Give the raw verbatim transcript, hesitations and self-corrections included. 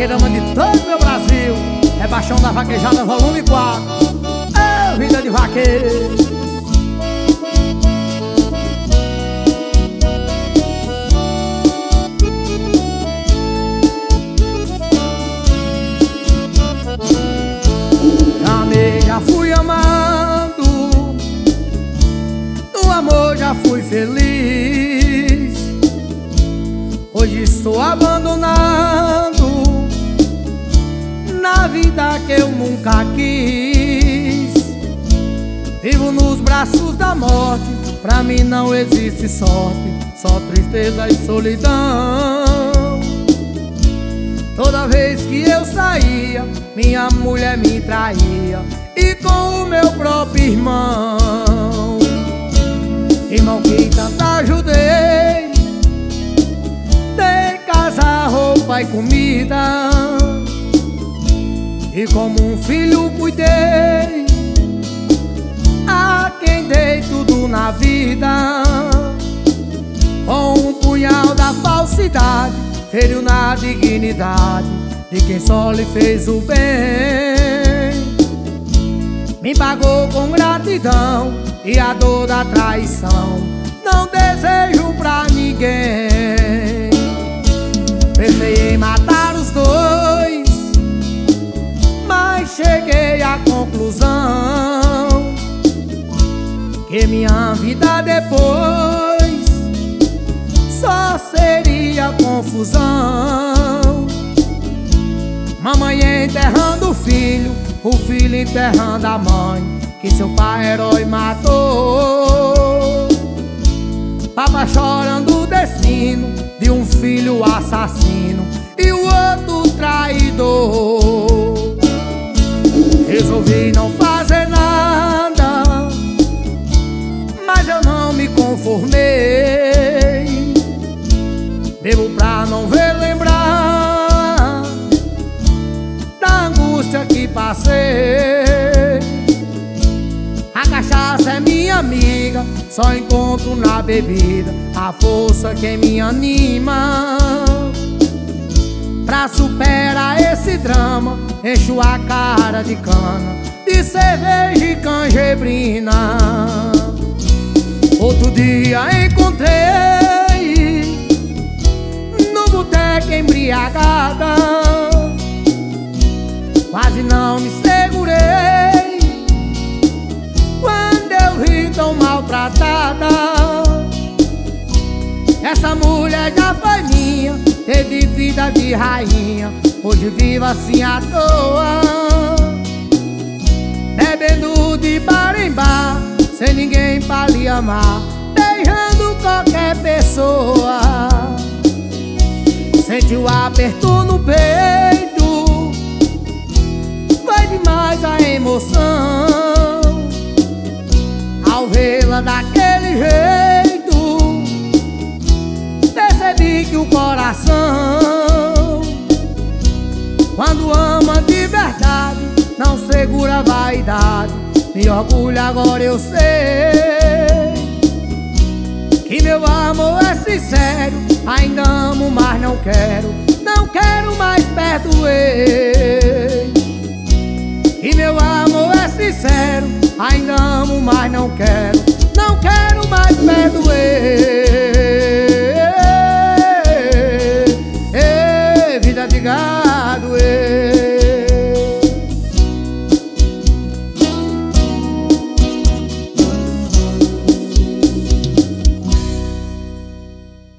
vaqueirama de todo o meu Brasil. É Baixão da Vaquejada, volume quatro. É vida de vaqueiro. Amei, já fui amando, no amor já fui feliz. Hoje estou abandonado na vida que eu nunca quis. Vivo nos braços da morte, pra mim não existe sorte, só tristeza e solidão. Toda vez que eu saía, minha mulher me traía, e com o meu próprio irmão. Irmão que tanto ajudei, dei casa, roupa e comida, e como um filho cuidei a quem dei tudo na vida. Com um punhal da falsidade, feriu na dignidade de quem só lhe fez o bem. Me pagou com gratidão e a dor da traição não desejo pra ninguém. Pensei em matar os dois, mas cheguei à conclusão que minha vida depois só seria confusão. Mamãe enterrando o filho, o filho enterrando a mãe que seu pai herói matou. Papai chorando o destino de um filho assassino e o outro traidor. Resolvi não fazer nada, mas eu não me conformei. Bebo pra não ver lembrar da angústia que passei. A cachaça é minha amiga, só encontro na bebida a força que me anima. Pra superar esse drama, encho a cara de cana, de cerveja e canjebrina. Outro dia encontrei no boteco embriagada, quase não me segurei quando eu vi tão maltratada. Essa mulher já foi minha, teve vida de rainha, hoje vivo assim à toa, bebendo de bar em bar, sem ninguém pra lhe amar, beijando qualquer pessoa. Senti o aperto no peito, foi demais a emoção. Ao vê-la daquele jeito, percebi que o coração, quando ama de verdade, não segura a vaidade. Me orgulho agora, eu sei que meu amor é sincero. Ainda amo, mas não quero, não quero mais perdoei. E meu amor é sincero, ainda amo, mas não quero, não quero mais perdoei. Vida de gado, ei.